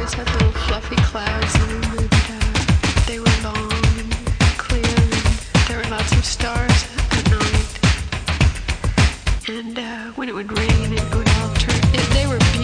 always had little fluffy clouds in them, and they were long and clear, and there were lots of stars at night. And when it would rain, it would all turn. They were beautiful.